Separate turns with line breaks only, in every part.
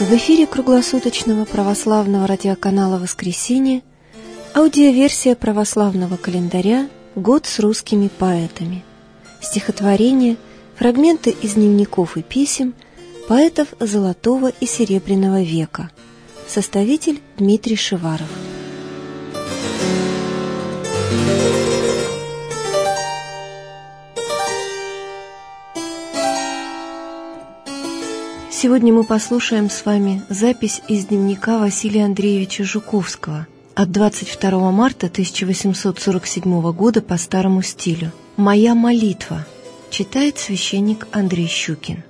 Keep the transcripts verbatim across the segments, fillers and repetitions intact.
В эфире круглосуточного православного радиоканала «Воскресенье» аудиоверсия православного календаря «Год с русскими поэтами». Стихотворения, фрагменты из дневников и писем поэтов Золотого и Серебряного века. Составитель Дмитрий Шиваров. Сегодня мы послушаем с вами запись из дневника Василия Андреевича Жуковского от двадцать второго марта тысяча восемьсот сорок седьмого года по старому стилю. «Моя молитва», читает священник Андрей Щукин.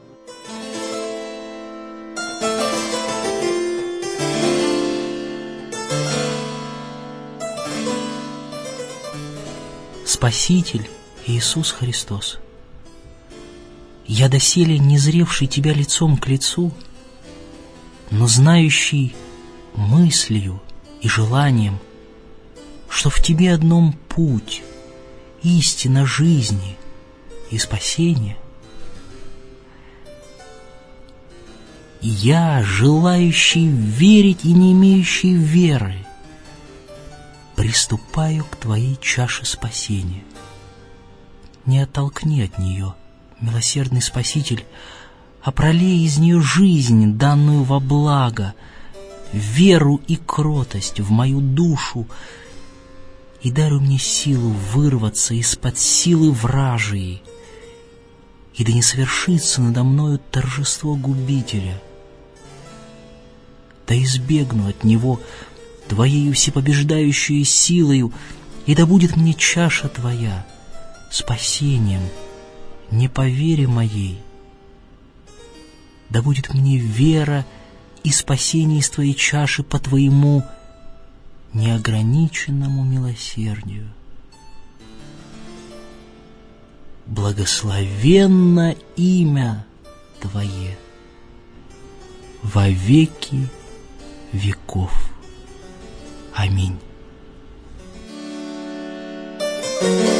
Спаситель Иисус Христос, я доселе не зревший Тебя лицом к лицу, но знающий мыслью и желанием, что в Тебе одном путь, истина жизни и спасения. И я, желающий верить и не имеющий веры, приступаю к Твоей чаше спасения. Не оттолкни от нее, милосердный Спаситель, а пролей из нее жизнь, данную во благо, веру и кротость в мою душу, и даруй мне силу вырваться из-под силы вражьей, и да не совершится надо мною торжество губителя, да избегну от него Твоею всепобеждающей силою, и да будет мне чаша Твоя спасением не по вере моей, да будет мне вера и спасение из Твоей чаши по Твоему неограниченному милосердию. Благословенно имя Твое во веки веков. Аминь.